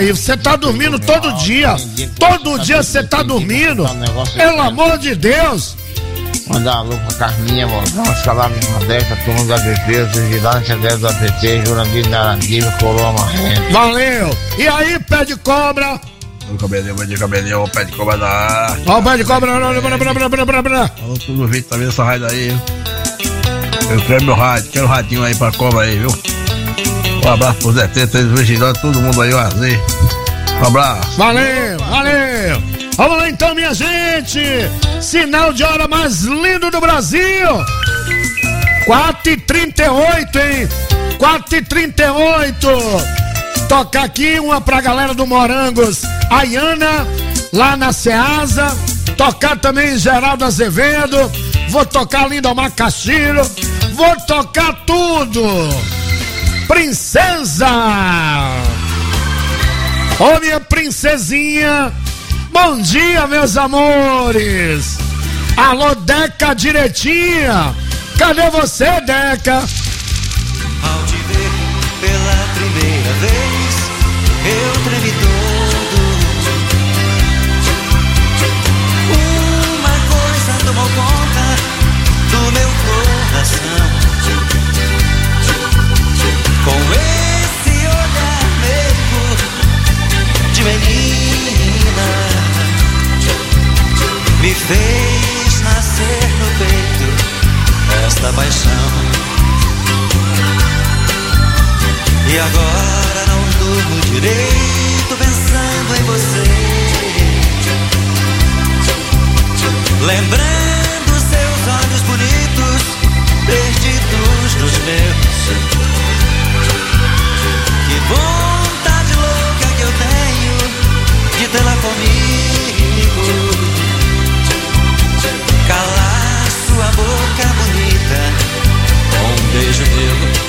E você tá dormindo todo dia. Todo dia você tá dormindo. Pelo amor de Deus. Mandar alô pra Carminha, Mozão, Escalava em Modesta, turma do APP, os vigilantes do APP, Jurandir Narandiva, Coroa Marrento. Valeu! E aí, pé de cobra? Bom dia, cabelinho, pé de cobra da área. Ó, o pé de cobra, Alô, tudo vídeo, tá vendo essa rádio aí? Eu quero meu rádio, quero o radinho aí pra cobra aí, viu? Um abraço pro Zé Teta, os vigilantes, todo mundo aí, o Azer. Um abraço. Valeu! Vamos lá então, minha gente! Sinal de hora mais lindo do Brasil! 4h38, hein? 4h38! Tocar aqui uma pra galera do Morangos, a Iana, lá na Ceasa. Tocar também Geraldo Azevedo. Vou tocar Lindomar Castilho. Vou tocar tudo! Princesa! Ô, minha princesinha! Bom dia, meus amores! Alô, Deca direitinha! Cadê você, Deca? Ao te ver pela primeira vez, eu tremi todo. Uma coisa tomou conta do meu coração. Com esse olhar meio de menina, me fez nascer no peito esta paixão. E agora não durmo direito pensando em você, lembrando seus olhos bonitos perdidos nos meus. Que vontade louca que eu tenho de tê-la comigo, calar sua boca bonita com um beijo meu.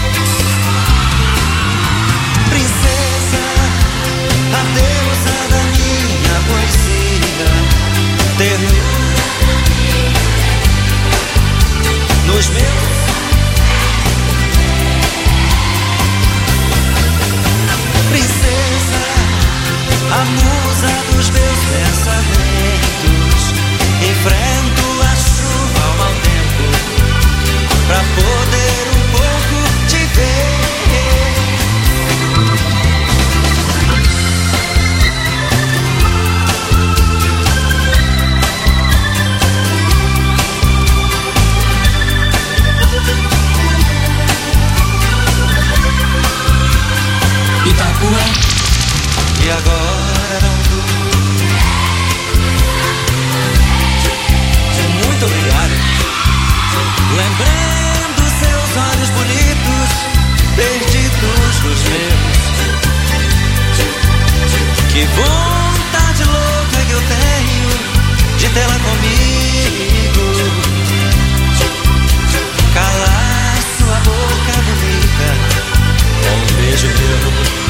Princesa, a deusa da minha poesia, terror nos meus. Princesa, a musa dos meus pensamentos, enfrento a chuva ao mau tempo pra poder um pouco te ver. E agora não durmo. Muito obrigado. Lembrando seus olhos bonitos perdidos nos meus. Que vontade louca que eu tenho de tê-la comigo, calar sua boca bonita com um beijo meu.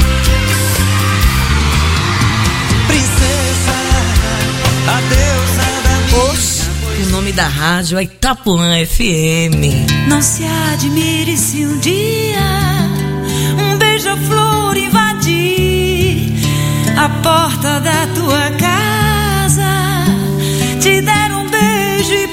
Princesa, a deusa da minha. Hoje, o nome da rádio é Itapuã FM. Não se admire se um dia um beija-flor invadir a porta da tua casa, te der um beijo e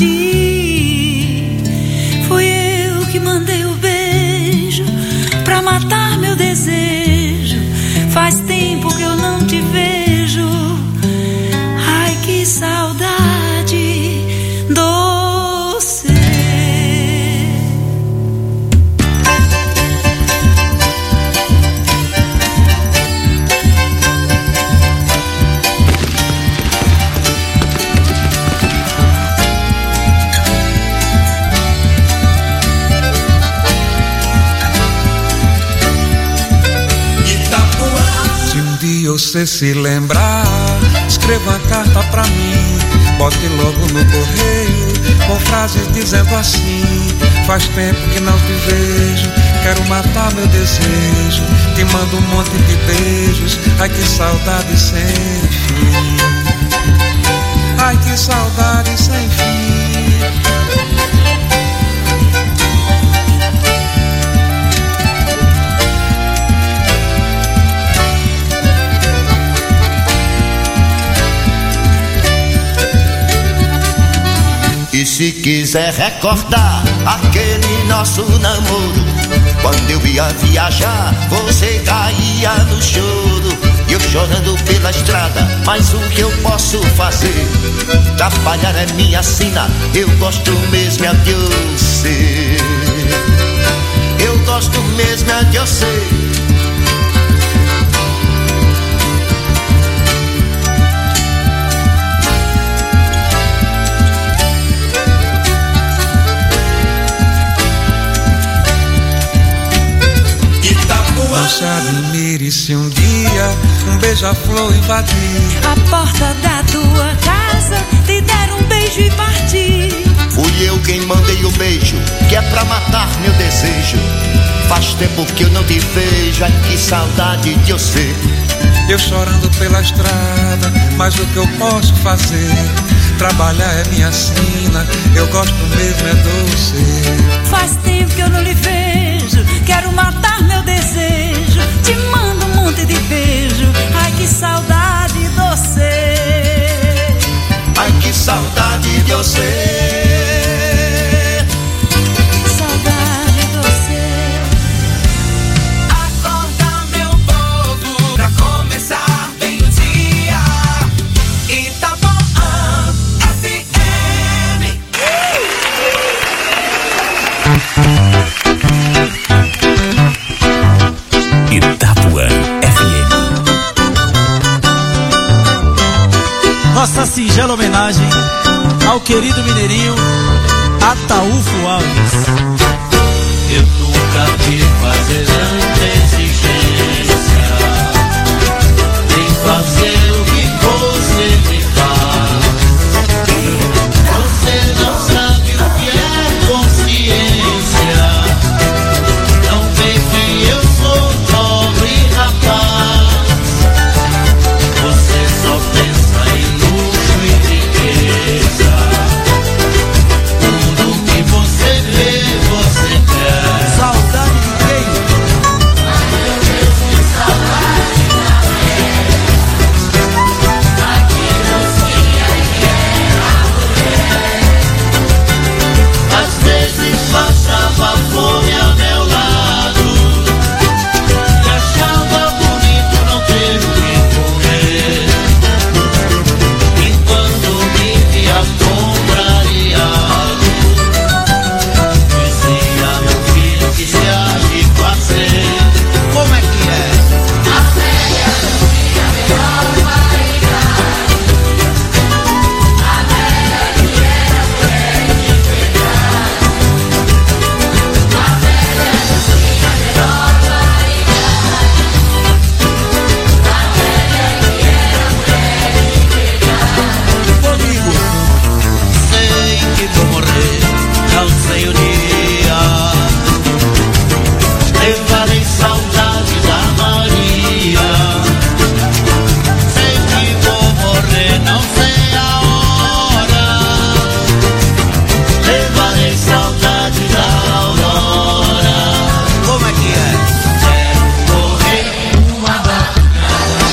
partir. Fui eu que mandei o beijo pra matar meu desejo. Faz tempo que eu não te vejo. Ai, que saudade doce. Você se lembrar, escreva uma carta pra mim, bote logo no correio, com frases dizendo assim: faz tempo que não te vejo, quero matar meu desejo, te mando um monte de beijos, ai que saudade sem fim, ai que saudade sem fim. fizer recordar aquele nosso namoro. Quando eu ia viajar, você caía no choro, e eu chorando pela estrada. Mas o que eu posso fazer? Trabalhar é minha sina, eu gosto mesmo é de você. Eu gosto mesmo é de você. Não se admire se um dia um beija-flor invadir a porta da tua casa, te der um beijo e partir. Fui eu quem mandei o beijo, que é pra matar meu desejo. Faz tempo que eu não te vejo, ai que saudade de você. Eu chorando pela estrada, mas o que eu posso fazer? Trabalhar é minha sina, eu gosto mesmo é doce. Faz tempo que eu não lhe vejo, quero matar meu desejo. Te mando um monte de beijo, ai que saudade de você. Ai que saudade de você. Saudade de você. Acorda meu povo, pra começar bem o dia. Itapuã FM. Itapuã FM. Nossa singela homenagem ao querido mineirinho Ataúfo Alves. Eu nunca vi fazer tanta exigência, nem fazer o que você me faz. Você não sabe o que é consciência, não vê que eu sou pobre rapaz. Você só pensa em luxo e riqueza, tudo que você vê, você quer. Saudade de quem? Às vezes passava fome a meu lado e achava bonito não ter o que comer. Enquanto me via contrariado, dizia meu filho que se há de fazer. Como é que é? A velha não tinha a melhor qualidade, a velha que era mulher de verdade. A velha não tinha a melhor qualidade, a velha que era mulher de verdade. Comigo. Sei que vou morrer, não sei o dia. Levarei saudade da Maria. Sei que vou morrer, não sei a hora. Levarei saudade da Aurora. Como é que é? Quero morrer uma bacana,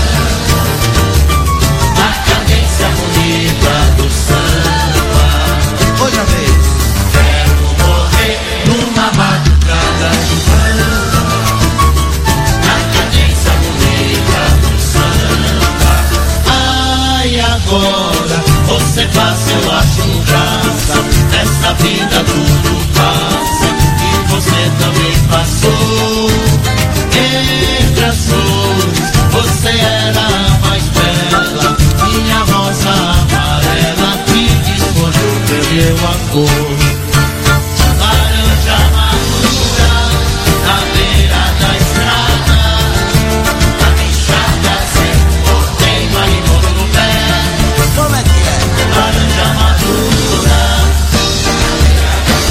na cadência bonita do samba. Outra vez. Quero morrer numa madrugada de samba, na cadência bonita do samba. Ai, agora você passa, eu acho graça. Nessa vida tudo passa, e você também passou. Entre as flores, você era a mais bela, minha rosa amarela que desfolhou, perdeu a cor. Laranja madura, na beira da estrada, a bichada secou, tem marimbondo no pé. Como é que é? Laranja madura, na beira da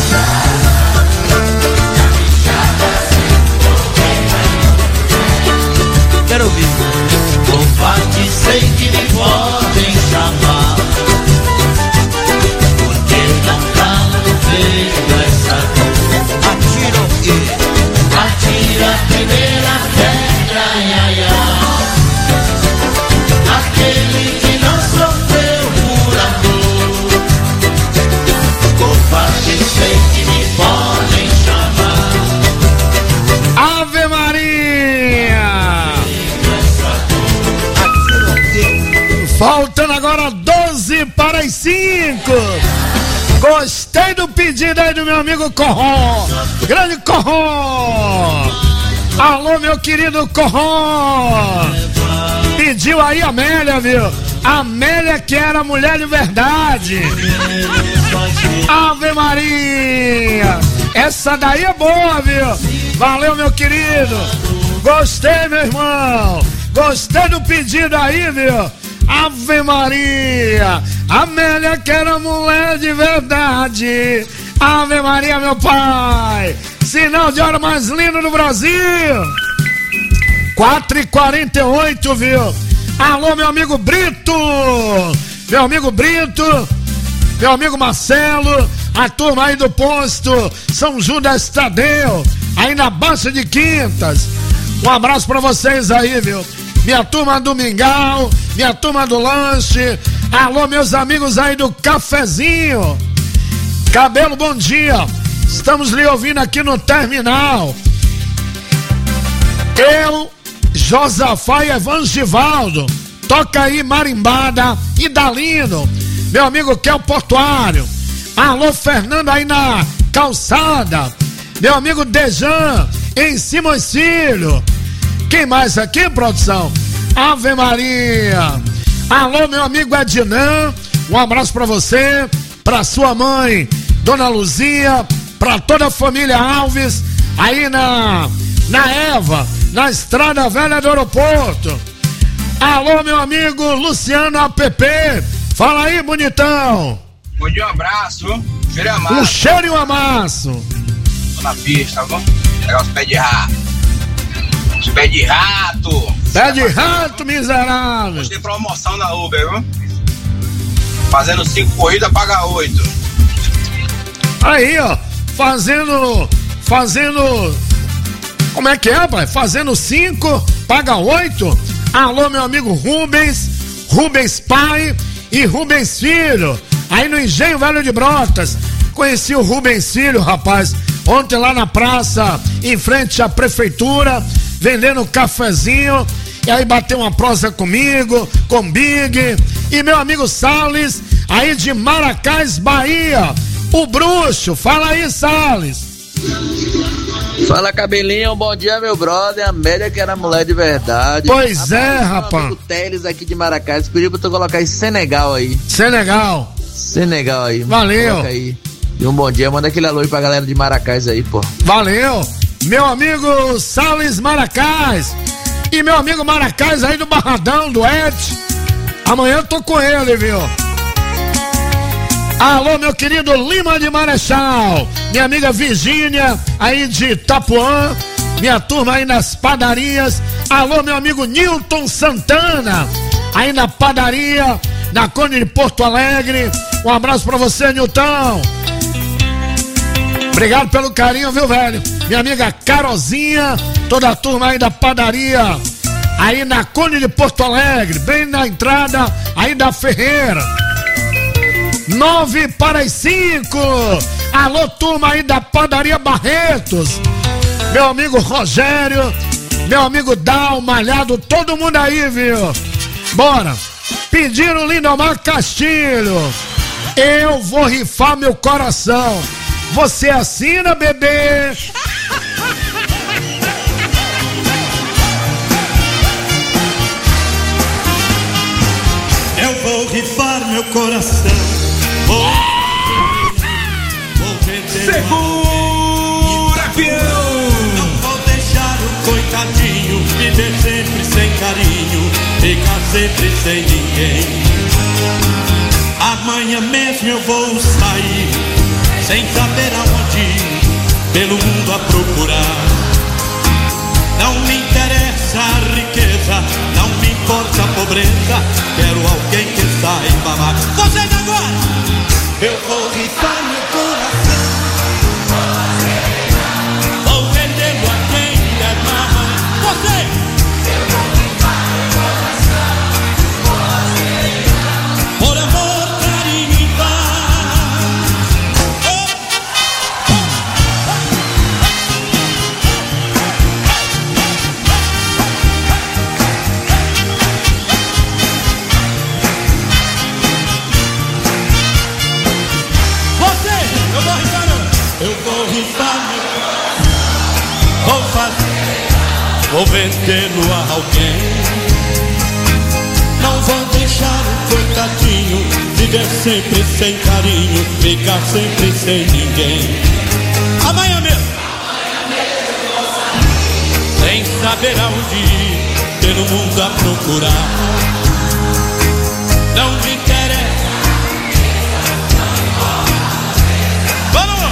Faltando agora 12 para as 5. Gostei do pedido aí do meu amigo Corró. Grande Corró. Alô, meu querido Corró. Pediu aí a Amélia, viu? A Amélia que era mulher de verdade. Ave Maria. Essa daí é boa, viu? Valeu, meu querido. Gostei, meu irmão. Gostei do pedido aí, viu? Ave Maria. Amélia que era mulher de verdade. Ave Maria, meu pai. Sinal de hora mais lindo do Brasil. 4h48, viu? Alô, meu amigo Brito. Meu amigo Brito. Meu amigo Marcelo. A turma aí do posto São Judas Tadeu, aí na Baixa de Quintas. Um abraço pra vocês aí, viu? Minha turma do Mingau, minha turma do lanche. Alô, meus amigos aí do cafezinho. Cabelo, bom dia. Estamos lhe ouvindo aqui no terminal. Eu, Josafá e Evangivaldo. Toca aí Marimbada e Dalino. Meu amigo Kel Portuário. Alô, Fernando aí na calçada. Meu amigo Dejan em Simões Filho. Quem mais aqui, produção? Ave Maria. Alô, meu amigo Ednan. Um abraço pra você, pra sua mãe, Dona Luzia, pra toda a família Alves, aí na Eva, na Estrada Velha do Aeroporto. Alô, meu amigo Luciano APP. Fala aí, bonitão. Bom dia, um abraço. Cheiro e amasso. Um cheiro e um amasso. Tô na pista, tá bom? Pegar os pés de rato. Os pés de rato. Pé de rato, miserável. Hoje tem promoção na Uber, viu? Fazendo 5 corridas, paga 8. Aí, ó. Fazendo. Como é que é, pai? Fazendo 5, paga 8. Alô, meu amigo Rubens pai e Rubens Filho. Aí no Engenho Velho de Brotas. Conheci o Rubens Filho, rapaz, ontem lá na praça, em frente à prefeitura, vendendo cafezinho. E aí bateu uma prosa comigo, com Big. E meu amigo Salles, aí de Maracás, Bahia. O bruxo, fala aí, Salles. Fala, cabelinho, bom dia, meu brother. Amélia que era mulher de verdade. Pois é, rapaz. O Teles aqui de Maracás pediu pra tu colocar aí Senegal aí. Senegal aí. Valeu. Coloca aí. E um bom dia, manda aquele alô aí pra galera de Maracás aí, pô. Valeu. Meu amigo Salles Maracás. E meu amigo Maracás aí do Barradão, do Ed. Amanhã eu tô com ele, viu? Alô, meu querido Lima de Marechal. Minha amiga Virgínia, aí de Itapuã. Minha turma aí nas padarias. Alô, meu amigo Nilton Santana, aí na padaria, na Conde de Porto Alegre. Um abraço pra você, Nilton. Obrigado pelo carinho, viu, velho? Minha amiga Carozinha, toda a turma aí da padaria, aí na Conde de Porto Alegre, bem na entrada aí da Ferreira. 9 para as 5. Alô, turma aí da padaria Barretos. Meu amigo Rogério, meu amigo Dal, Malhado, todo mundo aí, viu? Bora. Pediram Lindomar Castilho. Eu vou rifar meu coração. Você assina, bebê? Eu vou rifar meu coração. Vou vender. Segura, peão! Não vou deixar o coitadinho viver sempre sem carinho, ficar sempre sem ninguém. Amanhã mesmo eu vou sair, sem saber aonde ir, pelo mundo a procurar. Não me interessa a riqueza, não me importa a pobreza, quero alguém que saiba amar. Vocês agora! Eu vou rifar meu coração, vou vendê-lo a quem der mais. Você! Eu vou rifar meu coração, por amor, carinho e paz. vendê-lo a alguém. Não vou deixar o coitadinho viver sempre sem carinho, ficar sempre sem ninguém. Amanhã mesmo, sem saber aonde ir, pelo mundo a procurar. Não me interessa. Vamos!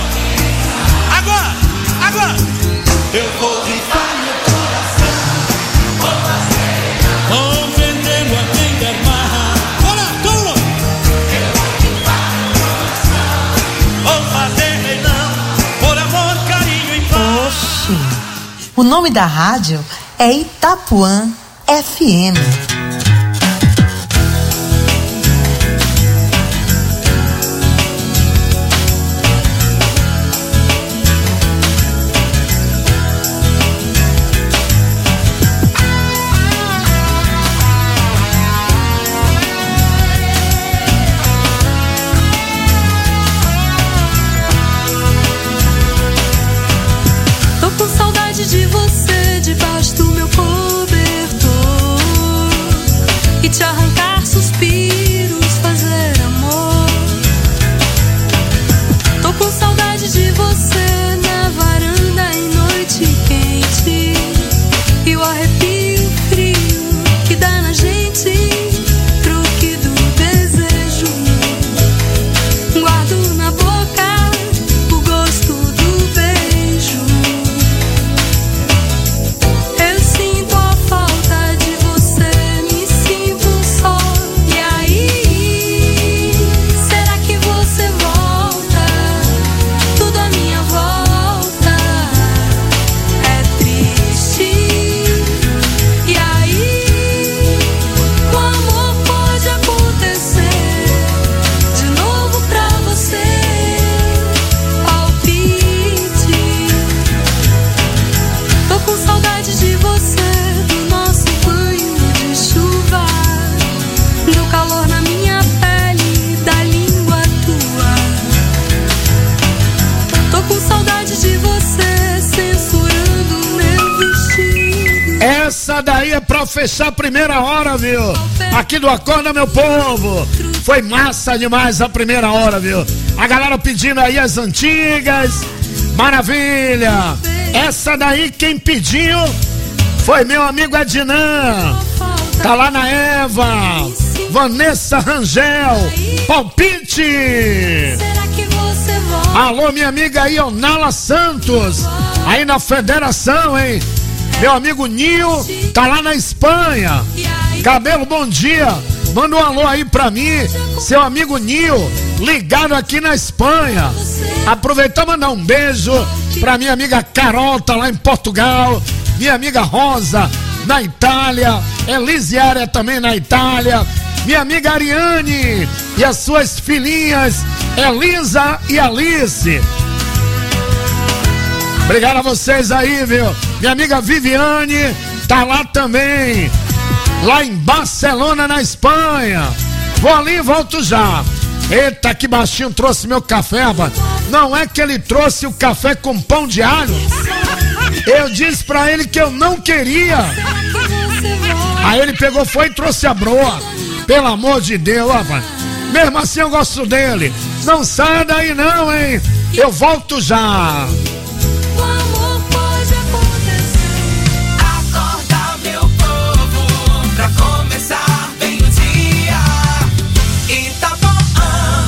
Agora! Eu vou rifar meu coração. Vou vendê-lo a quem der marra. Olha, toma! Eu vou rifar meu coração. Vou fazer leilão por amor, carinho e paz. Oxi! O nome da rádio é Itapuã FM. Tô com saudade de você debaixo do meu cobertor e te arrancar suspiros, fazer amor. Tô com saudade de você na varanda em noite quente e o arrepio frio que dá na gente, truque do desejo. Guardo na boca o gosto do beijo. Eu sinto a falta de você, me sinto só. E aí, será que você volta? Tudo à minha volta é triste. E aí, o amor pode acontecer de novo pra você. Palpite. Tô com saudade de você, do nosso banho de chuva, do calor na minha pele, da língua tua. Tô com saudade de você, censurando meu vestido. Essa daí é pra fechar a primeira hora, viu? Aqui do Acorda, meu povo. Foi massa demais a primeira hora, viu? A galera pedindo aí as antigas. Maravilha! Essa daí quem pediu foi meu amigo Adnan. Tá lá na Eva. Vanessa Rangel. Palpite! Será que você volta? Alô, minha amiga Ionala Santos. Aí na Federação, hein? Meu amigo Nil tá lá na Espanha. Cabelo, bom dia. Manda um alô aí pra mim, seu amigo Nil, ligado aqui na Espanha. Aproveitar e mandar um beijo pra minha amiga Carol, tá lá em Portugal. Minha amiga Rosa, na Itália. Elisiária também na Itália. Minha amiga Ariane e as suas filhinhas Elisa e Alice. Obrigado a vocês aí, viu? Minha amiga Viviane tá lá também, lá em Barcelona, na Espanha. Vou ali e volto já. Eita, que baixinho trouxe meu café, rapaz. Não é que ele trouxe o café com pão de alho? Eu disse pra ele que eu não queria. Aí ele pegou, foi e trouxe a broa. Pelo amor de Deus, rapaz. Mesmo assim eu gosto dele. Não sai daí não, hein? Eu volto já. O amor pode acontecer. Acorda, meu povo, pra começar bem o dia. Itapuã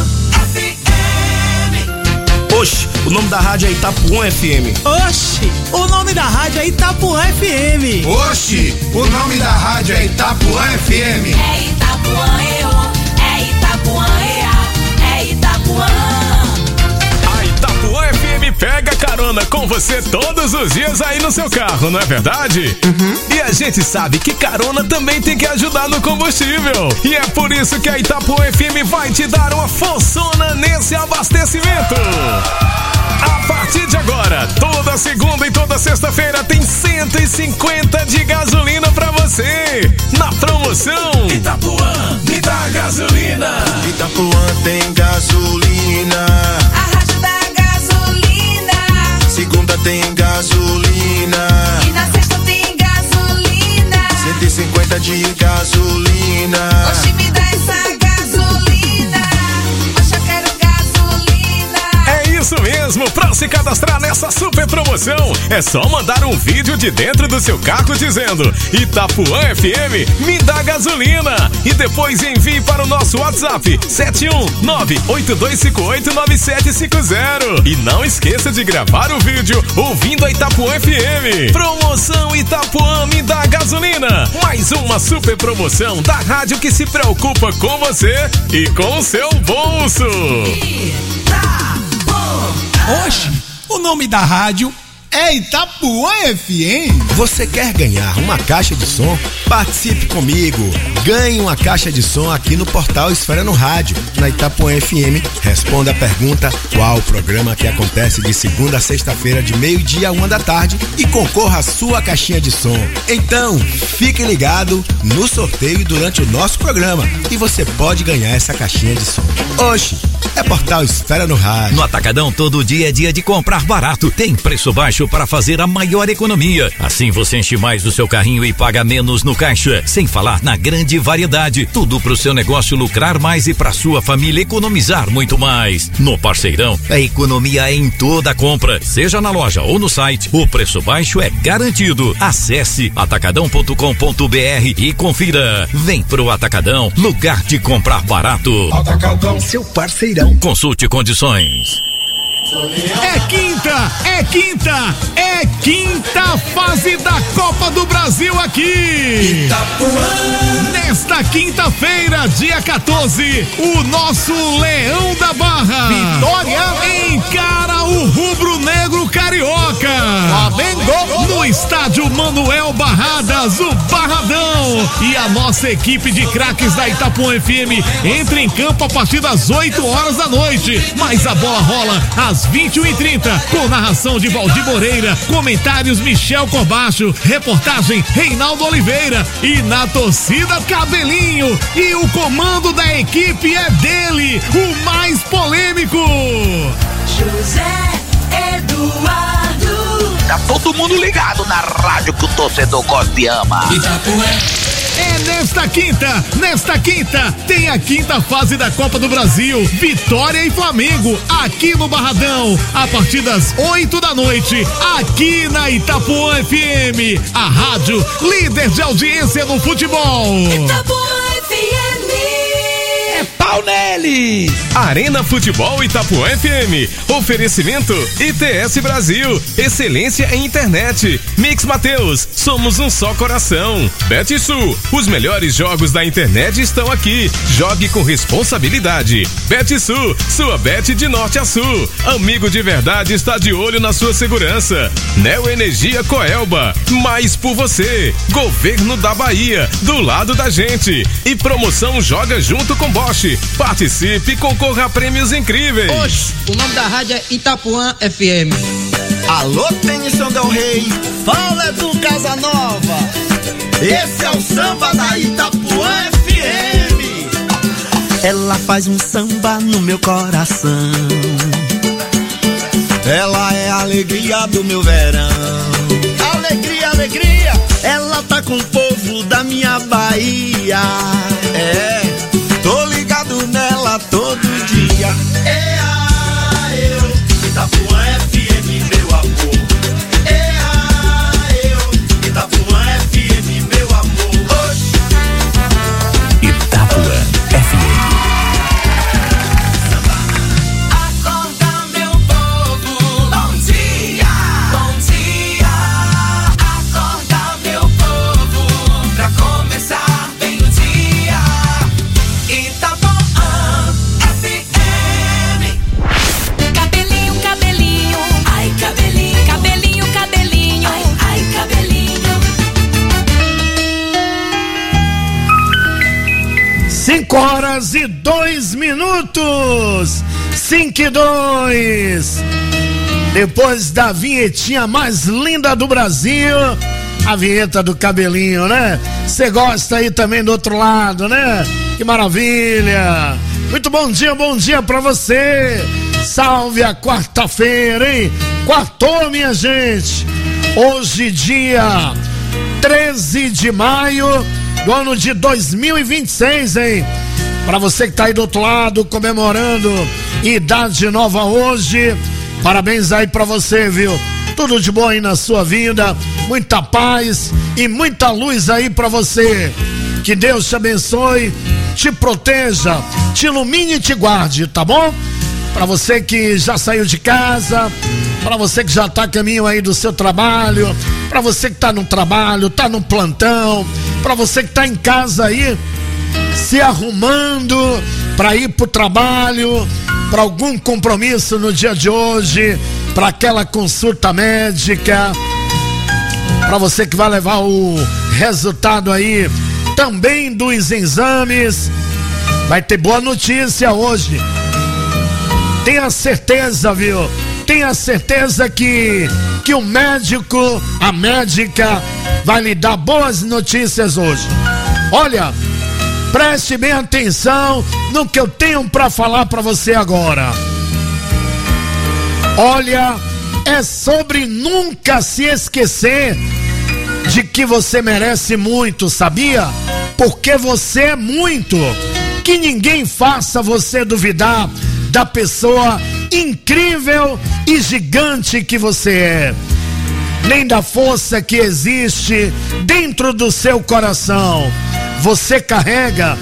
FM. Oxi, o nome da rádio é Itapuã FM. Oxi, o nome da rádio é Itapuã FM. Oxi, o nome da rádio é Itapuã FM. É Itapuã, é Itapuã, é Itapuã. A Itapuã FM pega carona com você todos os dias aí no seu carro, não é verdade? E a gente sabe que carona também tem que ajudar no combustível. E é por isso que a Itapuã FM vai te dar uma forçona nesse abastecimento. A partir de agora, toda segunda e toda sexta-feira tem 150 de gasolina pra você. Na promoção Itapuã, me dá gasolina. Itapuã tem gasolina. A rádio da gasolina. Segunda tem gasolina. E na sexta tem gasolina. de gasolina. Oxe, me dá essa gasolina. Oxe, eu quero gasolina. É isso mesmo, pra se cadastrar nessa super promoção, é só mandar um vídeo de dentro do seu carro dizendo Itapuã FM, me dá gasolina. E depois envie para o nosso WhatsApp 71982589750. E não esqueça de gravar o vídeo ouvindo a Itapuã FM. Promoção Itapuã, me dá gasolina. Mais uma super promoção da rádio que se preocupa com você e com o seu bolso. Oxe, o nome da rádio é Itapuã FM. Você quer ganhar uma caixa de som? Participe comigo. Ganhe uma caixa de som aqui no portal Esfera no Rádio, na Itapuã FM. Responda a pergunta: qual o programa que acontece de segunda a sexta-feira de 12h a 1h e concorra à sua caixinha de som. Então, fique ligado no sorteio durante o nosso programa e você pode ganhar essa caixinha de som. Oxe, é portal Esfera no Rádio. No Atacadão, todo dia é dia de comprar barato. Tem preço baixo para fazer a maior economia. Assim você enche mais o seu carrinho e paga menos no caixa. Sem falar na grande variedade. Tudo pro seu negócio lucrar mais e pra sua família economizar muito mais. No Parceirão, a economia é em toda a compra. Seja na loja ou no site, o preço baixo é garantido. Acesse atacadão.com.br e confira. Vem pro Atacadão, lugar de comprar barato. Atacadão, seu parceirão. Consulte condições. É quinta fase da Copa do Brasil aqui. Itapuã. Nesta quinta-feira, dia 14, o nosso Leão da Barra, Vitória, encara o rubro-negro carioca. Flamengo. No estádio Manuel Barradas, o Barradão. E a nossa equipe de craques da Itapuã FM entra em campo a partir das 8h da noite. Mas a bola rola às 21h30, com narração de Valdir Moreira, comentários Michel Corbacho, reportagem Reinaldo Oliveira e na torcida Cabelinho. E o comando da equipe é dele, o mais polêmico, José Eduardo. Tá todo mundo ligado na rádio que o torcedor gosta e ama. Itapuã. É nesta quinta, tem a quinta fase da Copa do Brasil, Vitória e Flamengo, aqui no Barradão, a partir das 8 da noite, aqui na Itapuã FM, a rádio líder de audiência no futebol. Itapuã FM. É pau nele! Arena Futebol Itapuã FM. Oferecimento ITS Brasil. Excelência em internet. Mix Mateus. Somos um só coração. BetSul. Os melhores jogos da internet estão aqui. Jogue com responsabilidade. BetSul. Sua bet de norte a sul. Amigo de verdade está de olho na sua segurança. Neo Energia Coelba. Mais por você. Governo da Bahia. Do lado da gente. E promoção Joga Junto com Bosch. Participe e concorra a prêmios incríveis. Oxe, o nome da rádio é Itapuã FM. Alô, Tennyson Del Rey, fala do Casanova. Esse é o samba da Itapuã FM. Ela faz um samba no meu coração. Ela é a alegria do meu verão. Alegria, alegria. Ela tá com o povo da minha Bahia. É, tô ligado nela todo dia. Itapuã FM, meu amor. Itapuã FM, meu amor. Itapuã FM. Acorda, meu povo. Bom dia. Bom dia. Acorda, meu povo. Pra começar bem o dia. Itapuã FM. Cabelinho, cabelinho. Ai, cabelinho. Cabelinho, cabelinho. Ai, cabelinho. 5h02. 5:02. Depois da vinhetinha mais linda do Brasil, a vinheta do Cabelinho, né? Você gosta aí também do outro lado, né? Que maravilha! Muito bom dia pra você. Salve a quarta-feira, hein? Quartou, minha gente. Hoje, dia 13 de maio do ano de 2026, hein? Pra você que tá aí do outro lado, comemorando idade nova hoje, parabéns aí pra você, viu? Tudo de bom aí na sua vida, muita paz e muita luz aí pra você. Que Deus te abençoe, te proteja, te ilumine e te guarde, tá bom? Pra você que já saiu de casa, pra você que já tá a caminho aí do seu trabalho, pra você que tá no trabalho, tá no plantão, pra você que tá em casa aí, se arrumando pra ir pro trabalho, pra algum compromisso no dia de hoje, pra aquela consulta médica, pra você que vai levar o resultado aí também dos exames, vai ter boa notícia hoje. Tenha certeza, viu? Tenha certeza que o médico, a médica vai lhe dar boas notícias hoje. Olha, preste bem atenção no que eu tenho pra falar pra você agora. Olha, é sobre nunca se esquecer de que você merece muito, sabia? Porque você é muito. Que ninguém faça você duvidar da pessoa incrível e gigante que você é, nem da força que existe dentro do seu coração. Você carrega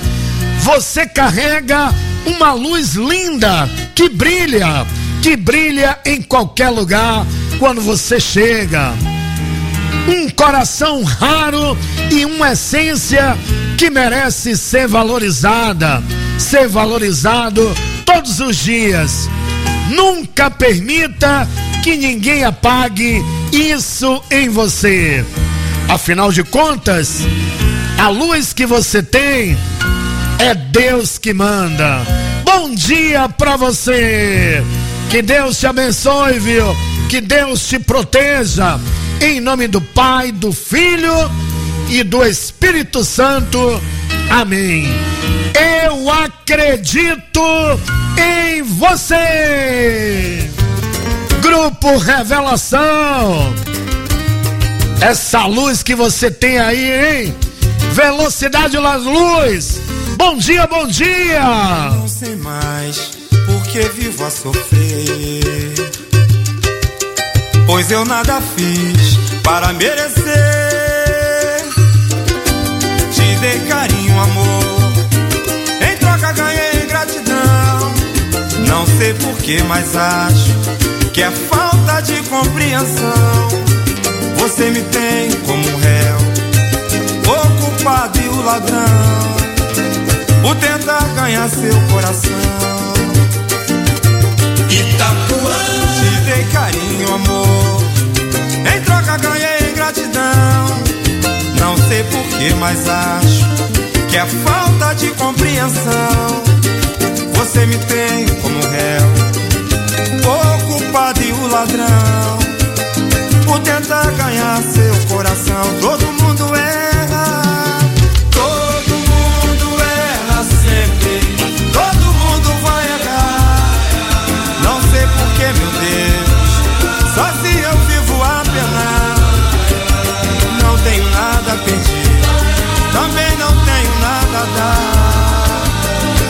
uma luz linda que brilha em qualquer lugar quando você chega. Um coração raro e uma essência que merece ser valorizada, ser valorizado todos os dias. Nunca permita que ninguém apague isso em você. Afinal de contas, a luz que você tem é Deus que manda. Bom dia pra você. Que Deus te abençoe, viu? Que Deus te proteja. Em nome do Pai, do Filho e do Espírito Santo. Amém. Eu acredito em você. Grupo Revelação. Essa luz que você tem aí, hein? Velocidade das luzes. Bom dia, bom dia. Não sei mais porque vivo a sofrer, pois eu nada fiz para merecer. Te dei carinho, amor, em troca ganhei gratidão. Não sei porquê, mas acho que é falta de compreensão. Você me tem como réu, o culpado e o ladrão, por tentar ganhar seu coração. Itapuã. Te dei carinho, amor, em troca ganhei gratidão. Não sei porquê, mas acho que é falta de compreensão. Você me tem como réu, o culpado e o ladrão, por tentar ganhar seu coração. Todo mundo erra, todo mundo erra sempre, todo mundo vai errar. Não sei porquê, meu Deus, só se eu vivo a penar. Não tenho nada a pedir, também não tenho nada a dar.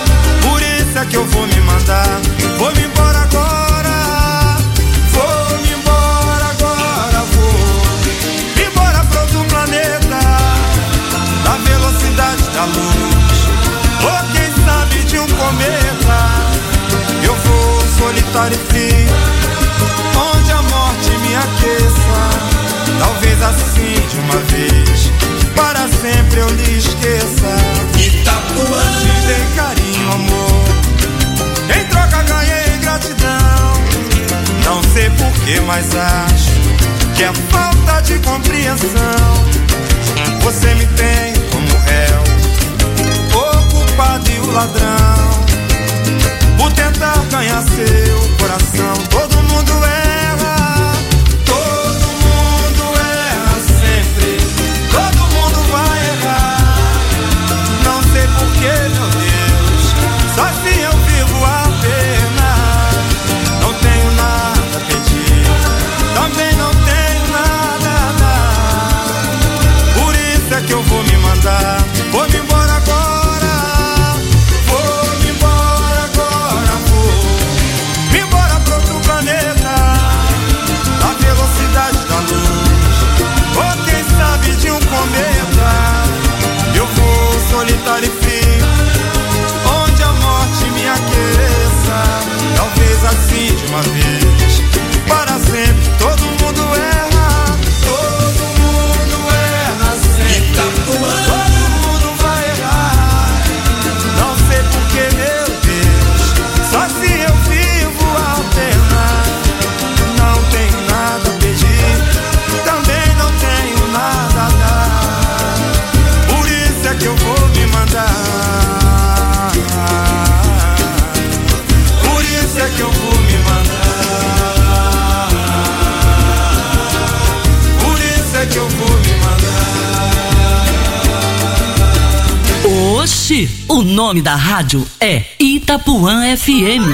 repetir. O nome da rádio é Itapuã FM.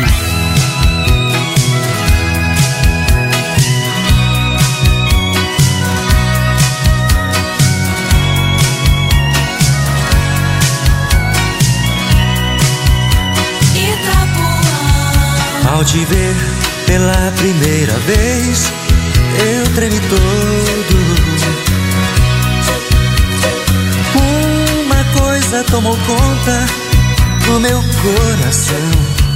Ao te ver pela primeira vez, eu tremi todo. Uma coisa tomou conta do meu coração.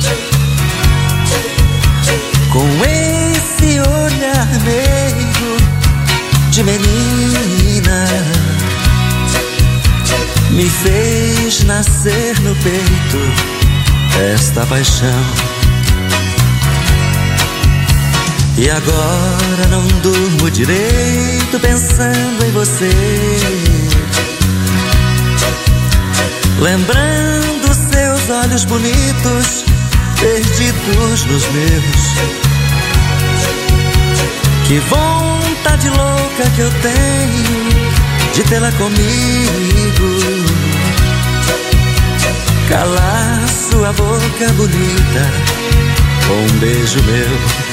Com esse olhar meigo de menina, me fez nascer no peito esta paixão. E agora não durmo direito pensando em você, lembrando seus olhos bonitos perdidos nos meus. Que vontade louca que eu tenho de tê-la comigo, calar sua boca bonita com um beijo meu.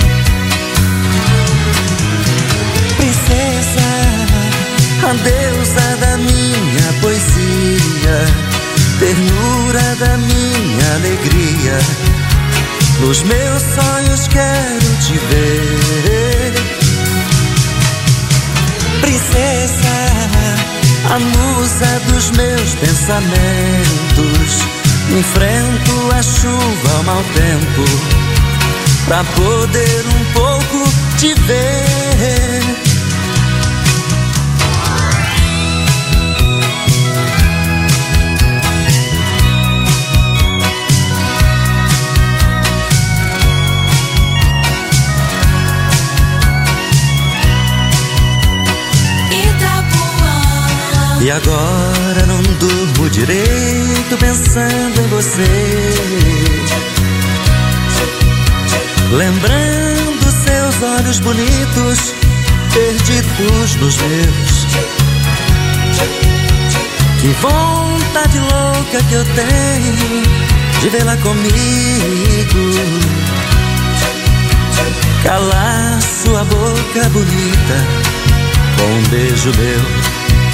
Princesa, a deusa da minha poesia, ternura da minha alegria, nos meus sonhos quero te ver. Princesa, a musa dos meus pensamentos, enfrento a chuva ao mau tempo, pra poder um pouco te ver. E agora não durmo direito pensando em você, lembrando seus olhos bonitos perdidos nos meus. Que vontade louca que eu tenho de vê-la comigo, calar sua boca bonita com um beijo meu.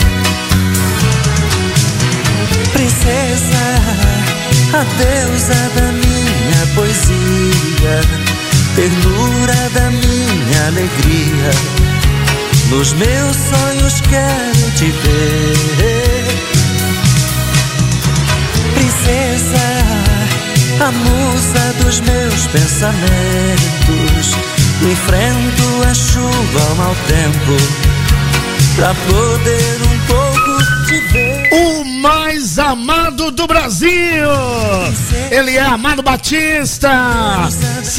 Princesa, a deusa da minha poesia, ternura da minha alegria, nos meus sonhos quero te ver. Princesa, a musa dos meus pensamentos, enfrento a chuva ao mau tempo, pra poder um pouco te ver. O mais amado do Brasil, ele é Amado Batista.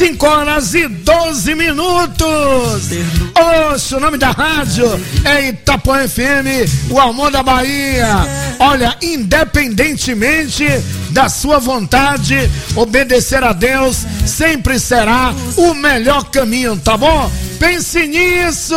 5h12. Ouça, o nome da rádio é Itapuã FM, o amor da Bahia. Olha, independentemente da sua vontade, obedecer a Deus sempre será o melhor caminho, tá bom? Pense nisso.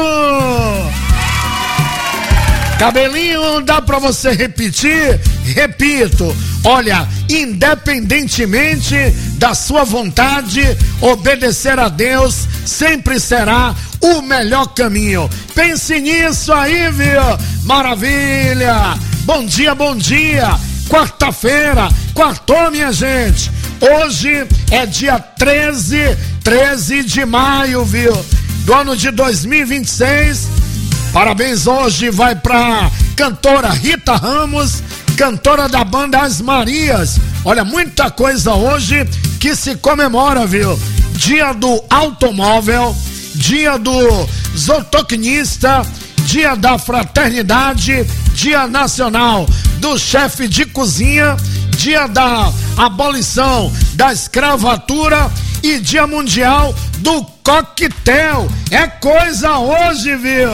Cabelinho, dá pra você repetir? Repito, olha, independentemente da sua vontade, obedecer a Deus sempre será o melhor caminho. Pense nisso aí, viu? Maravilha! Bom dia, bom dia! Quarta-feira, quartou, minha gente. Hoje é dia 13 de maio, viu? Do ano de 2026. Parabéns hoje vai pra cantora Rita Ramos, cantora da banda As Marias. Olha, muita coisa hoje que se comemora, viu? Dia do automóvel, dia do zootecnista, dia da fraternidade, dia nacional do chefe de cozinha, dia da abolição da escravatura e dia mundial do coquetel. É coisa hoje, viu?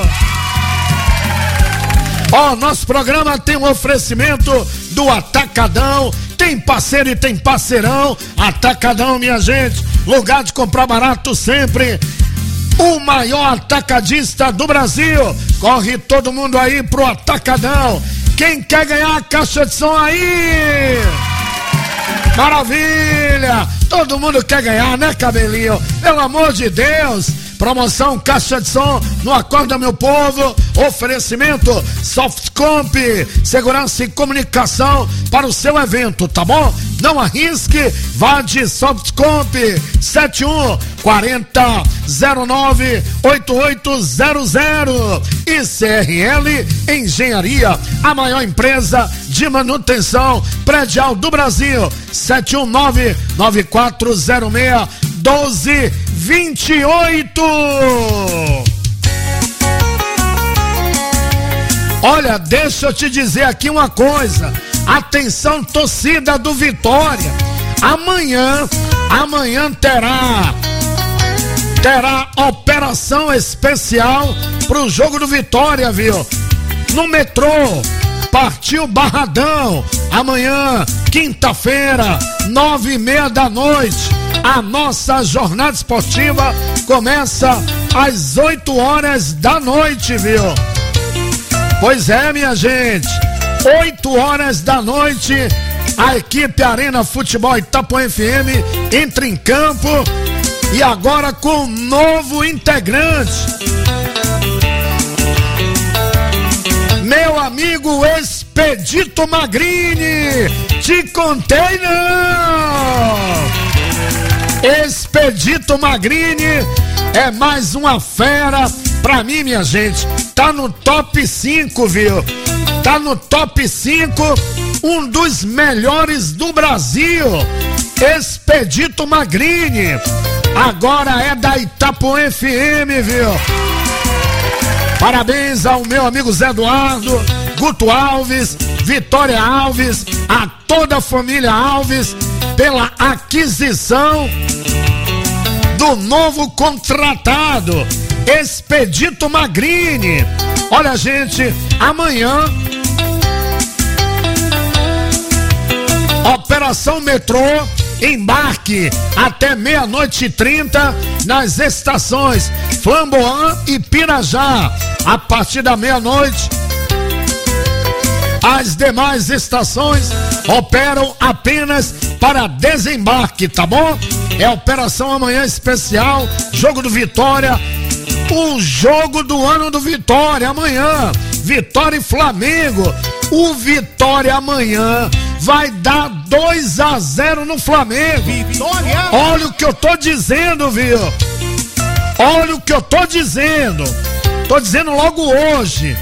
Ó, nosso programa tem um oferecimento do Atacadão. Tem parceiro e tem parceirão. Atacadão, minha gente, lugar de comprar barato sempre. O maior atacadista do Brasil. Corre todo mundo aí pro Atacadão. Quem quer ganhar a caixa de som aí? Maravilha! Todo mundo quer ganhar, né, Cabelinho? Pelo amor de Deus! Promoção Caixa de Som no Acorda Meu Povo. Oferecimento Softcomp, segurança e comunicação para o seu evento, tá bom? Não arrisque, vá de Softcomp 71 40 09 8800 e CRL Engenharia, a maior empresa de manutenção predial do Brasil. 719 9406 1228. Olha, deixa eu te dizer aqui uma coisa. Atenção, torcida do Vitória. Amanhã terá operação especial pro jogo do Vitória, viu? No metrô. Partiu Barradão. Amanhã, quinta-feira, 9:30 da noite. A nossa jornada esportiva começa às 8 horas da noite, viu? Pois é, minha gente. 8 horas da noite, a equipe Arena Futebol Itapuã FM entra em campo e agora com um novo integrante. Meu amigo Expedito Magrini, te contei não! Expedito Magrini é mais uma fera pra mim, minha gente. Tá no top 5, viu? Tá no top 5, um dos melhores do Brasil. Expedito Magrini. Agora é da Itapuã FM, viu? Parabéns ao meu amigo Zé Eduardo, Guto Alves, Vitória Alves, a toda a família Alves, pela aquisição do novo contratado, Expedito Magrini. Olha, gente, amanhã, Operação Metrô, embarque até 00:30 nas estações Flamboyant e Pirajá. A partir da 00:00, as demais estações operam apenas para desembarque, tá bom? É operação amanhã especial, jogo do Vitória, o jogo do ano do Vitória, amanhã, Vitória e Flamengo. O Vitória amanhã vai dar 2-0 no Flamengo. Vitória! Olha o que eu tô dizendo, viu? Olha o que eu tô dizendo. Tô dizendo logo hoje.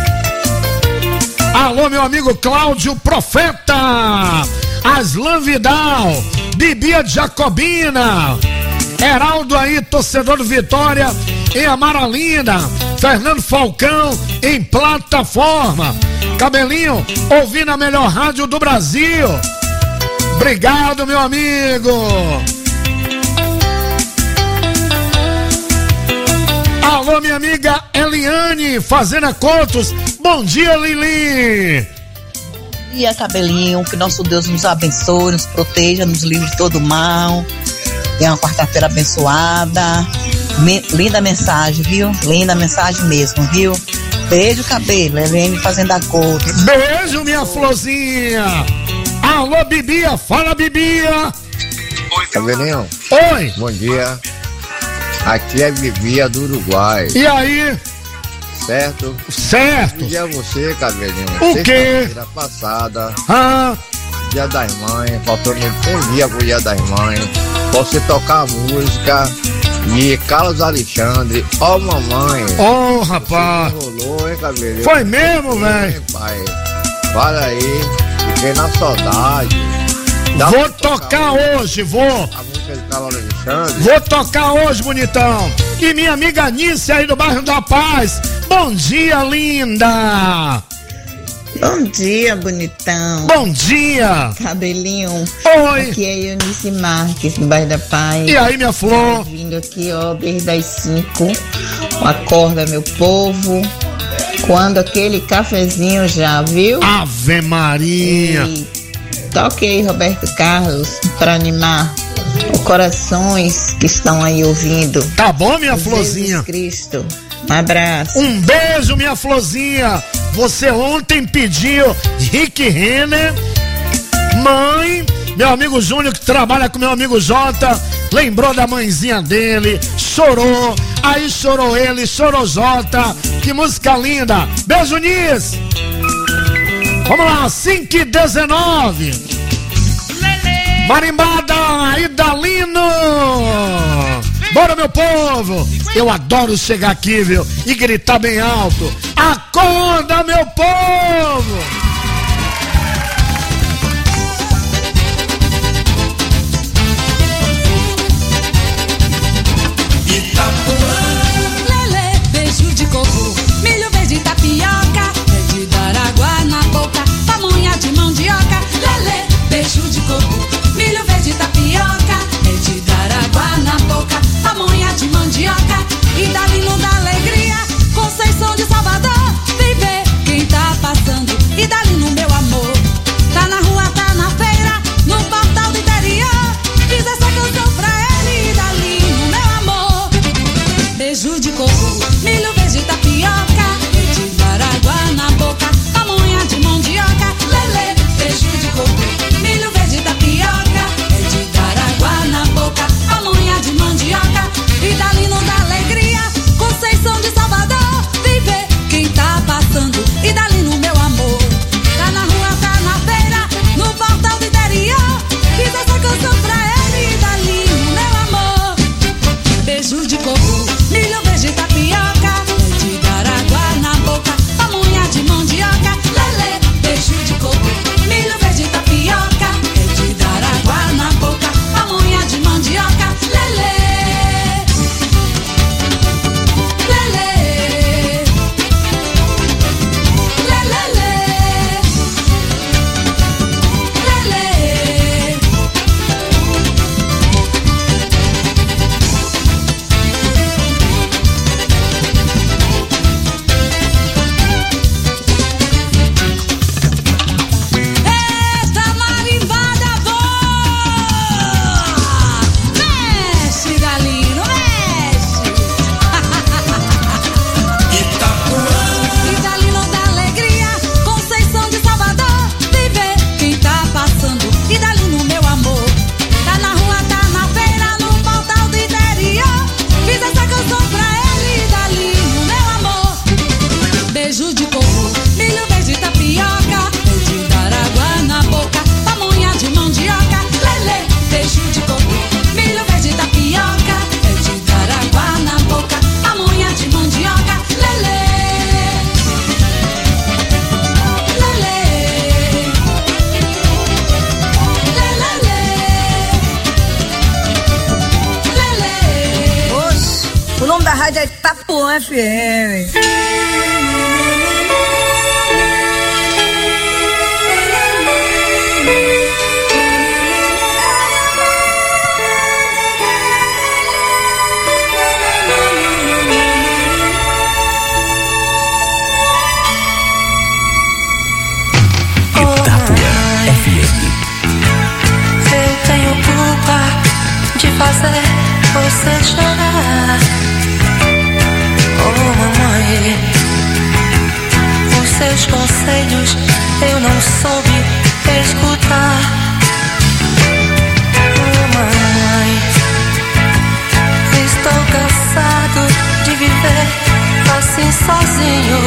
Alô, meu amigo Cláudio Profeta, Aslan Vidal, Bibia de Jacobina, Heraldo aí, torcedor do Vitória em Amarelinda, Fernando Falcão em Plataforma, Cabelinho, ouvindo a melhor rádio do Brasil. Obrigado, meu amigo. Alô, minha amiga Eliane, Fazenda Coutos. Bom dia, Lili. Bom dia, Cabelinho. Que nosso Deus nos abençoe, nos proteja, nos livre de todo mal. Tenha uma quarta-feira abençoada. Linda mensagem, viu? Linda mensagem mesmo, viu? Beijo, Cabelo. Eliane, Fazenda Coutos. Beijo, minha florzinha. Alô, Bibia. Fala, Bibia. Oi, Cabelinho. Oi. Bom dia. Aqui é Bibia do Uruguai. E aí? Certo? Certo. Dia a você, Cabelinho. O quê? Sexta-feira passada. Ah. Dia das Mães. Faltando um dia pro Dia das Mães. Você tocar a música de Carlos Alexandre. Ó, mamãe. Ó, rapaz. Rolou, hein, Cabelinho? Foi mesmo, velho? Pai. Fala aí. Fiquei na saudade. Vou tocar hoje, vou. Vou tocar hoje, bonitão. E minha amiga Nícia aí do bairro da Paz. Bom dia, linda. Bom dia, bonitão. Bom dia. Cabelinho. Oi. Aqui é Eunice Marques, do bairro da Paz. E aí, minha flor? Vindo aqui, ó, desde as 5. Acorda, meu povo. Quando aquele cafezinho já, viu? Ave Maria. E toque aí, Roberto Carlos, para animar os corações que estão aí ouvindo. Tá bom, minha florzinha? Jesus Cristo. Um abraço. Um beijo, minha florzinha. Você ontem pediu Rick Renner, Mãe, Meu amigo Júnior, que trabalha com meu amigo Jota, lembrou da mãezinha dele, chorou, aí chorou ele, chorou Jota. Que música linda. Beijo, Nis. Vamos lá, 5h19. Marimbada, Idalino. Bora, meu povo. Eu adoro chegar aqui, viu, e gritar bem alto. Acorda, meu povo. Lelê, beijo de coco, milho verde, tapioca, é de dar água na boca, pamonha de mandioca. Lelê, beijo de coco, milho verde, tapioca, é de dar água na boca, pamonha de mandioca. E Dalino da alegria, Conceição de Salvador, vem ver quem tá passando. E Dalino, meu amor, tá na rua, tá na feira, no portal do interior. Fiz essa canção pra ele, Dalino, meu amor. Beijo de coco, milho verde, tapioca, e de dar água na boca, pamonha de mandioca. Lelê, beijo de coco, milho verde, tapioca, e de dar água na boca, pamonha de mandioca. E Dalino da alegria, Conceição de Salvador, vem ver quem tá passando. E Dalino, meu amor, tá na rua, tá na feira, no portal do interior. Fiz essa canção pra ele, Dalino, meu amor. Beijo de coco, milho verde, tapioca, é de dar água na boca, pamonha de mandioca. Lelê, beijo de coco, milho verde, tapioca, é de dar água na boca, pamonha de mandioca. Lelê, lelê, lelê, lelê. Esta marimbada boa! Mexe, Dalino, mexe! E Dalino da alegria, Conceição de Salvador, vem ver quem tá passando. E Dalino, meu amor, tá na rua, tá na feira, no portal do interior. Fiz essa canção pra ele, Dalino, meu amor. Beijo de coco, milho verde, tapioca, é de dar água na boca, pamonha de mandioca. Lelê, beijo de coco, milho verde, tapioca, é de dar água na boca, pamonha de mandioca. Lelê, lelê, lelê. Oxe, o nome da rádio é Itapuã FM. Eu tenho culpa de fazer você chorar. Oh, mamãe, os seus conselhos eu não soube escutar. Oh, mamãe, estou cansado de viver assim sozinho.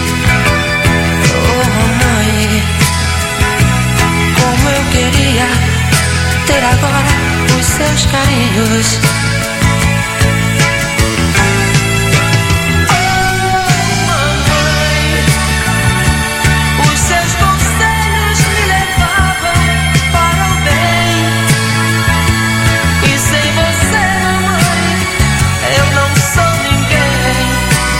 Oh, mamãe, como eu queria ter agora os seus carinhos. Oh, mamãe, os seus conselhos me levavam para o bem. E sem você, mamãe, eu não sou ninguém.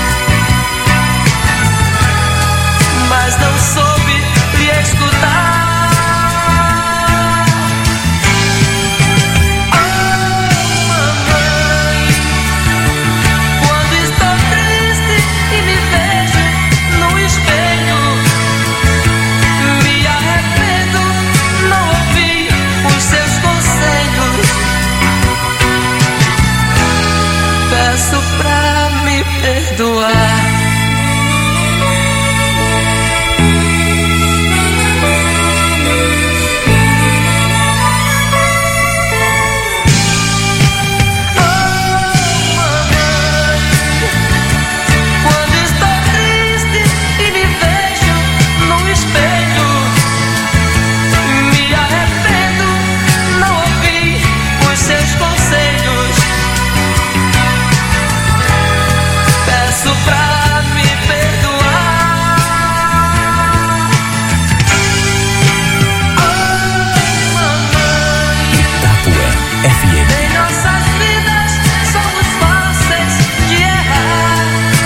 Mas não soube lhe escutar. Oh, mamãe, FM. Em nossas vidas somos fáceis de errar,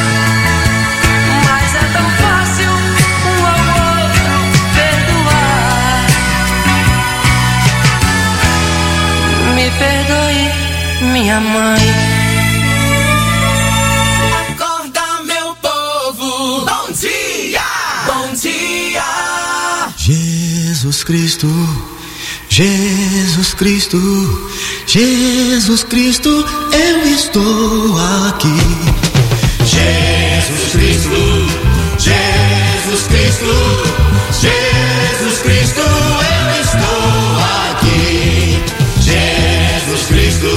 mas é tão fácil um ao outro perdoar. Me perdoe, minha mãe. Acorda, meu povo. Bom dia, bom dia. Jesus Cristo, Jesus Cristo, Jesus Cristo, eu estou aqui. Jesus Cristo, Jesus Cristo, Jesus Cristo, eu estou aqui. Jesus Cristo,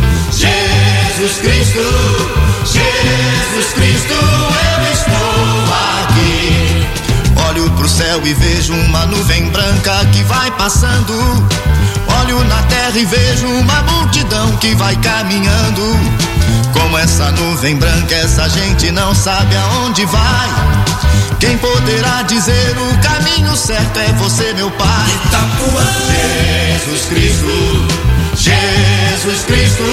Jesus Cristo, Jesus Cristo, eu estou aqui. Olho pro céu e vejo uma nuvem branca que vai passando. Olho na terra e vejo uma multidão que vai caminhando. Como essa nuvem branca, essa gente não sabe aonde vai. Quem poderá dizer o caminho certo é você, meu Pai. Itapuã. Jesus Cristo, Jesus Cristo,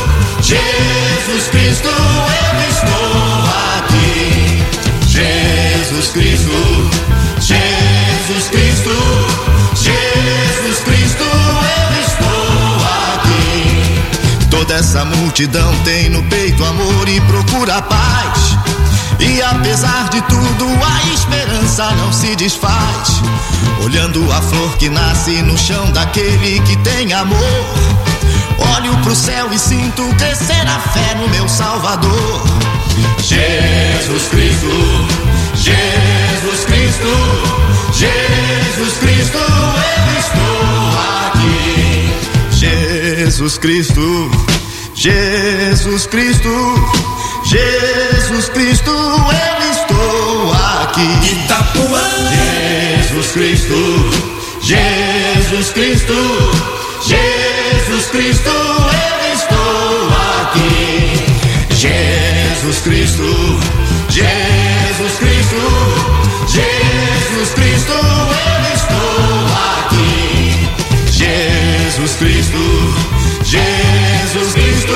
Jesus Cristo, eu estou aqui. Jesus Cristo, Jesus Cristo, Jesus Cristo, eu estou aqui. Toda essa multidão tem no peito amor e procura paz. E apesar de tudo, a esperança não se desfaz. Olhando a flor que nasce no chão daquele que tem amor, olho pro céu e sinto crescer a fé no meu Salvador. Jesus Cristo, Jesus Cristo, Jesus Cristo, eu estou aqui. Jesus Cristo, Jesus Cristo, Jesus Cristo, eu estou aqui. Itapuã. Jesus Cristo, Jesus Cristo, Jesus Cristo, eu estou aqui. Jesus Cristo, Jesus Cristo, Jesus Cristo, eu estou aqui. Jesus Cristo, Jesus Cristo,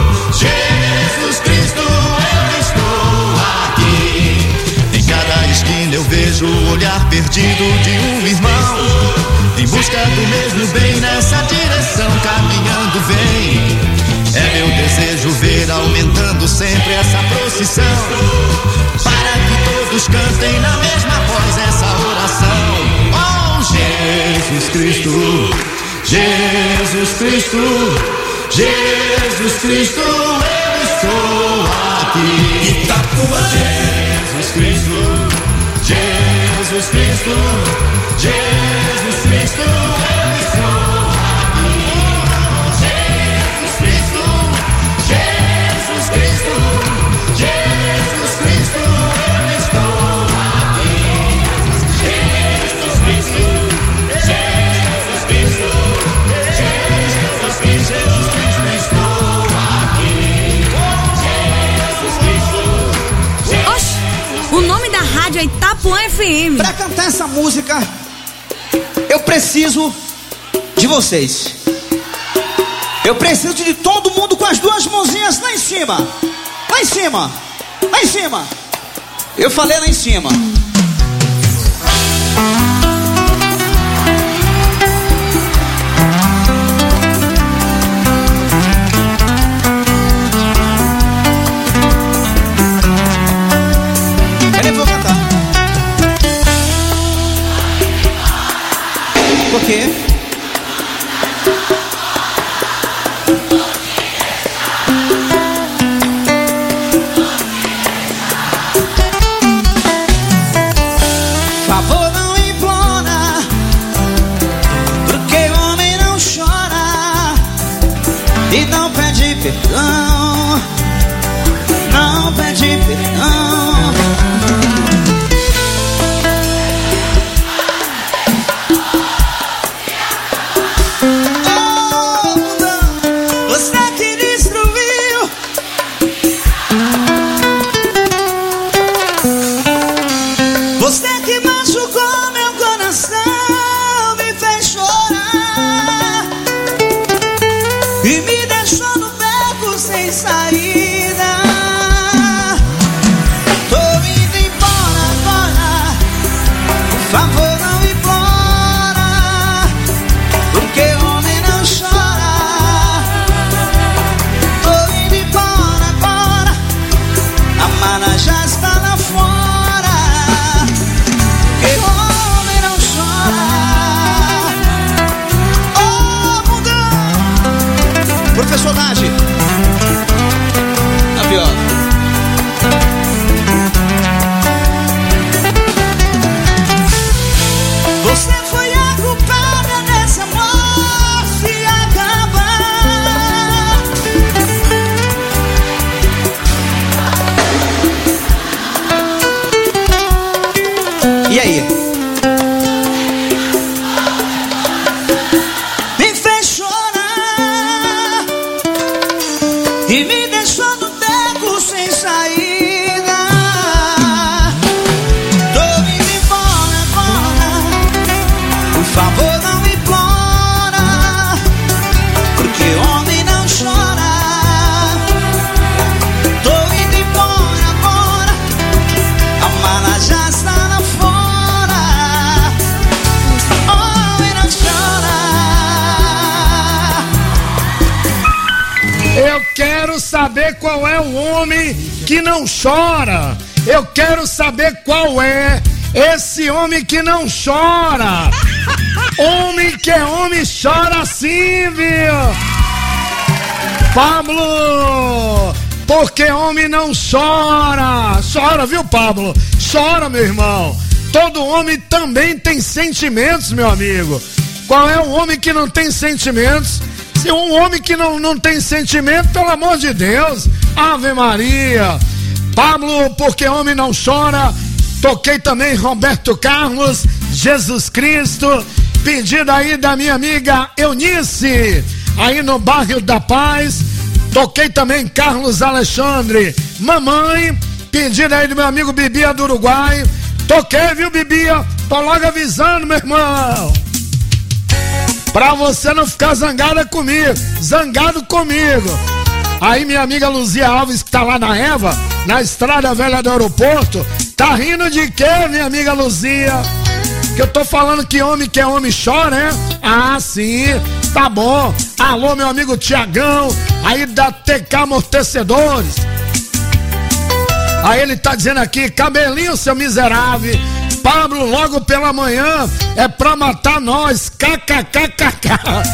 Jesus Cristo, eu estou aqui. Em cada esquina eu vejo o olhar perdido de um irmão, em busca do mesmo bem, nessa direção caminhando vem. É meu desejo ver aumentando sempre essa procissão, para que todos cantem na mesma voz essa oração. Oh, Jesus Cristo, Jesus Cristo, Jesus Cristo, eu estou aqui. Itapuã. Jesus Cristo, Jesus Cristo, Jesus Cristo, eu estou aqui. Jesus Cristo, Jesus Cristo, Jesus Cristo, eu estou aqui. Jesus Cristo, Jesus Cristo, Jesus Cristo, eu estou aqui. Jesus Cristo. Oxe, o nome da rádio é Itapuã FM. Pra cantar essa música, eu preciso de vocês. Eu preciso de todo mundo com as duas mãozinhas lá em cima. Lá em cima. Lá em cima. Eu falei lá em cima. Eu vou cantar. Por quê? Favor não implora, porque o homem não chora e não pede perdão, não pede perdão. Você que destruiu, você que machucou meu coração, me fez chorar que me deixou no beco sem saída. Tô indo embora agora, por favor não implora, porque homem não chora. Tô indo embora agora, a mala já está lá fora. Homem não chora. Eu quero saber qual é o homem que não chora. Eu quero saber qual é esse homem que não chora. Homem que é homem chora sim, viu? Pablo, porque homem não chora. Chora, viu, Pablo? Chora, meu irmão. Todo homem também tem sentimentos, meu amigo. Qual é o homem que não tem sentimentos? Se um homem que não tem sentimento, pelo amor de Deus, Ave Maria. Pablo, porque homem não chora. Toquei também Roberto Carlos, Jesus Cristo. Pedido aí da minha amiga Eunice, aí no bairro da Paz. Toquei também Carlos Alexandre, Mamãe. Pedido aí do meu amigo Bibia do Uruguai. Toquei, viu, Bibia? Tô logo avisando, meu irmão, pra você não ficar zangado comigo. Aí minha amiga Luzia Alves, que tá lá na Eva, na estrada velha do aeroporto, tá rindo de quê, minha amiga Luzia? Que eu tô falando que homem chora, né? Ah, sim, tá bom. Alô, meu amigo Tiagão, aí da TK Amortecedores. Aí ele tá dizendo aqui, cabelinho, seu miserável. Pablo, logo pela manhã é pra matar nós. KKKKK.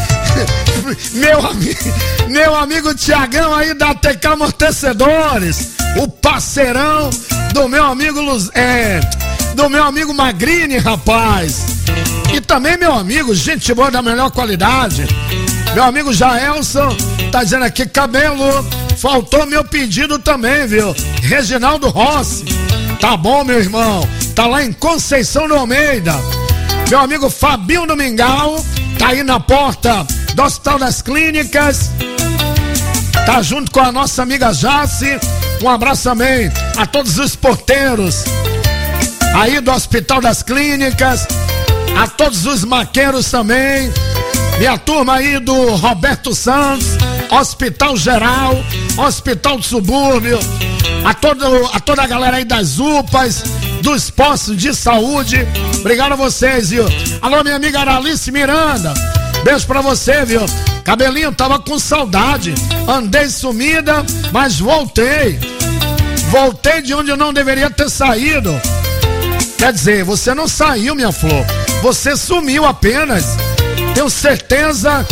Meu amigo Tiagão aí da TK Amortecedores, o parceirão do meu amigo do meu amigo Magrini, rapaz. E também meu amigo, gente boa da melhor qualidade, meu amigo Jaelson, tá dizendo aqui, cabelo, faltou meu pedido também, viu? Reginaldo Rossi. Tá bom, meu irmão, tá lá em Conceição do Almeida. Meu amigo Fabinho do Mingau, tá aí na porta do Hospital das Clínicas, tá junto com a nossa amiga Jace. Um abraço também a todos os porteiros aí do Hospital das Clínicas, a todos os maqueiros também, minha turma aí do Roberto Santos, Hospital Geral, Hospital do Subúrbio, a toda a galera aí das UPAs, dos postos de saúde. Obrigado a vocês, viu? Alô, minha amiga Aralice Miranda, beijo pra você, viu? Cabelinho, tava com saudade, andei sumida, mas voltei de onde eu não deveria ter saído. Quer dizer, você não saiu, minha flor, você sumiu apenas. Tenho certeza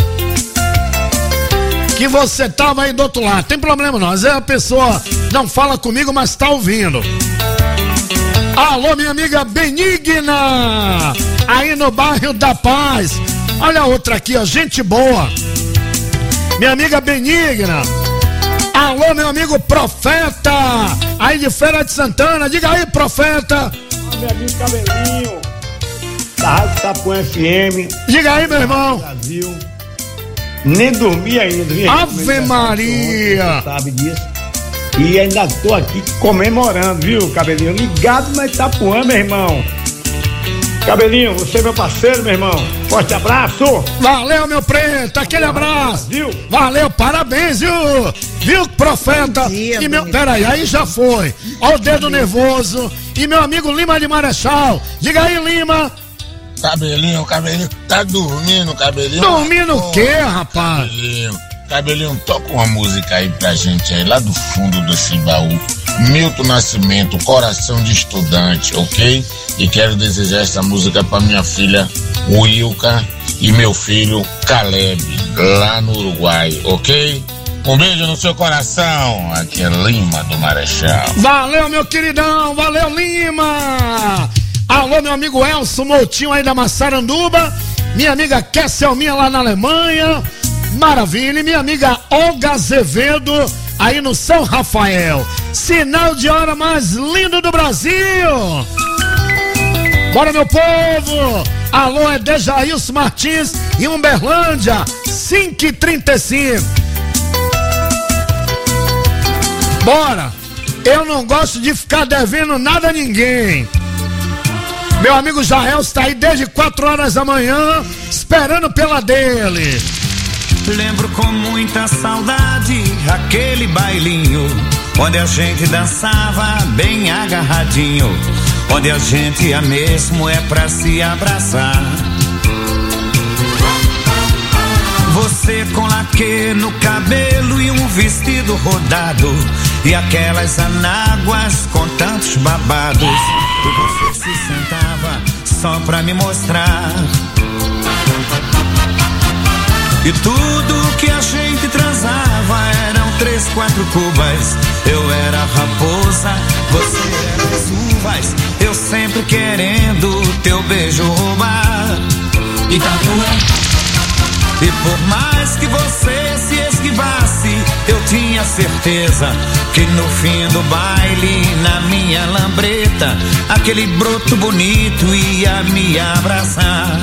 que você tava aí do outro lado. Tem problema não, às vezes a pessoa não fala comigo, mas tá ouvindo. Alô, minha amiga Benigna, aí no bairro da Paz. Olha a outra aqui, ó, gente boa, minha amiga Benigna. Alô, meu amigo Profeta, aí de Feira de Santana. Diga aí, Profeta. Meu amigo Cabelinho, da Rádio Itapuã FM. Diga aí, meu irmão. Brasil. Nem dormi ainda, viu? Ave Maria. Você sabe disso. E ainda tô aqui comemorando, viu, Cabelinho? Ligado na Itapuã, meu irmão. Cabelinho, você é meu parceiro, meu irmão. Forte abraço. Valeu, meu preto, aquele abraço. Viu? Valeu, parabéns, viu? Viu, Profeta? E meu... Peraí, aí já foi. Ó o dedo nervoso. E meu amigo Lima de Marechal. Diga aí, Lima. Cabelinho, tá dormindo, Cabelinho? Dormindo o quê, rapaz? Cabelinho, toca uma música aí pra gente aí, lá do fundo do Chimbaú. Milton Nascimento, Coração de Estudante, ok? E quero desejar essa música pra minha filha Wilka e meu filho Caleb, lá no Uruguai, ok? Um beijo no seu coração. Aqui é Lima do Marechal. Valeu, meu queridão, valeu, Lima. Alô, meu amigo Elson Moutinho aí da Massaranduba, minha amiga Kesselminha lá na Alemanha, maravilha, e minha amiga Olga Azevedo aí no São Rafael. Sinal de hora mais lindo do Brasil. Bora, meu povo. Alô, é Dejailson Martins em Uberlândia, 5h35. Bora! Eu não gosto de ficar devendo nada a ninguém. Meu amigo Jael está aí desde 4 horas da manhã, esperando pela dele. Lembro com muita saudade aquele bailinho, onde a gente dançava bem agarradinho, onde a gente ia mesmo é pra se abraçar. Você com laque no cabelo e um vestido rodado, e aquelas anáguas com tantos babados, e você se sentava só pra me mostrar. E tudo que a gente transava eram 3, 4 cubas. Eu era a raposa, você era as uvas, eu sempre querendo teu beijo roubar. E por mais que você se esquivasse, eu tinha certeza que no fim do baile, na minha lambreta, aquele broto bonito ia me abraçar.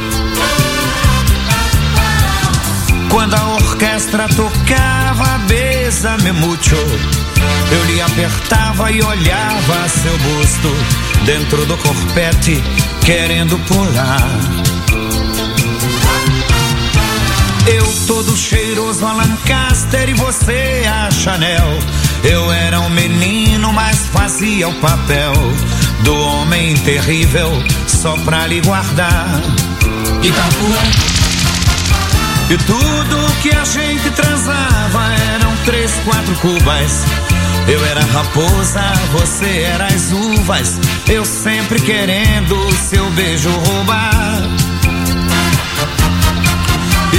Quando a orquestra tocava Bésame Mucho, eu lhe apertava e olhava seu busto dentro do corpete, querendo pular. Eu todo cheiroso a Lancaster e você a Chanel. Eu era um menino, mas fazia o papel do homem terrível só pra lhe guardar. E tudo que a gente transava eram 3, 4 cubas. Eu era a raposa, você era as uvas, eu sempre querendo seu beijo roubar.